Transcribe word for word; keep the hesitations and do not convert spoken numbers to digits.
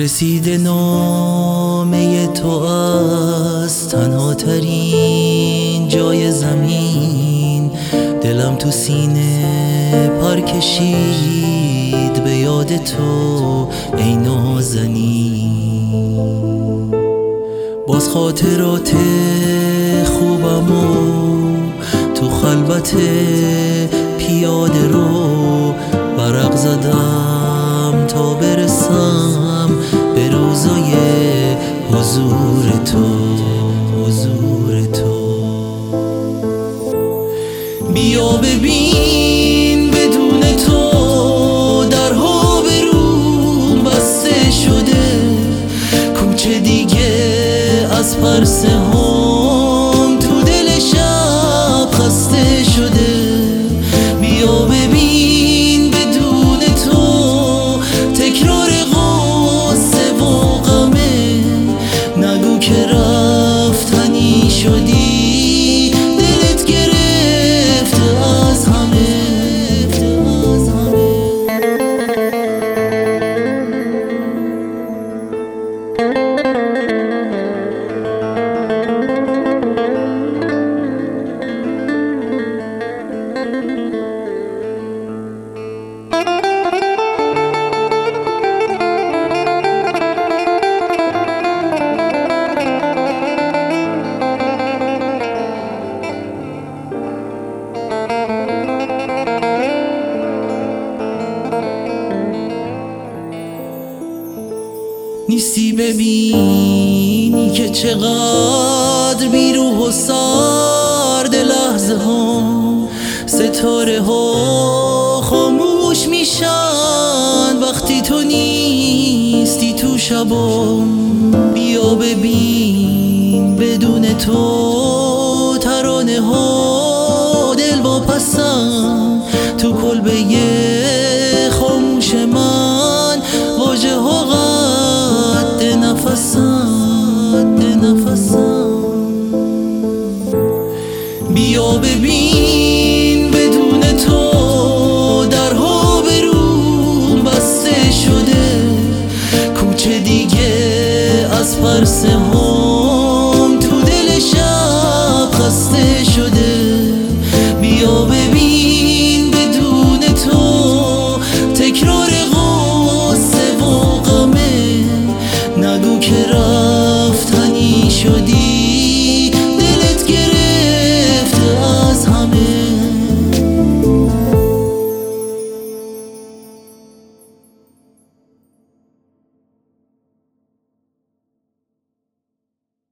رسیده نامه تو از تنها ترین جای زمین، دلم تو سینه پر کشید به یاد تو ای نازنین. باز خاطرات خوبم و تو خلوت پیاده رو برق زدم تا برسم به روزای حضور تو، حضور تو. بیا ببین بدون تو درها به روم بسته شده، کوچه دیگه از پرسه هم تو دل شب خسته شده. بیا ببین بدون تو تکرار غصه و غمه، نگو که رفتنی شدی دلت گرفته از همه، از همه. نیستی ببینی که چقدر بیروح و سرد لحظه ها، ستاره ها خاموش میشن وقتی تو نیستی تو شبا. بیا ببین بدون تو ترانه ها دل واپسن تو کلبه خاموش من، واژه ها قد نفسن، نفسن. بیا ببین بدون تو درها به روم بسته شده، کوچه دیگه از پرسه ها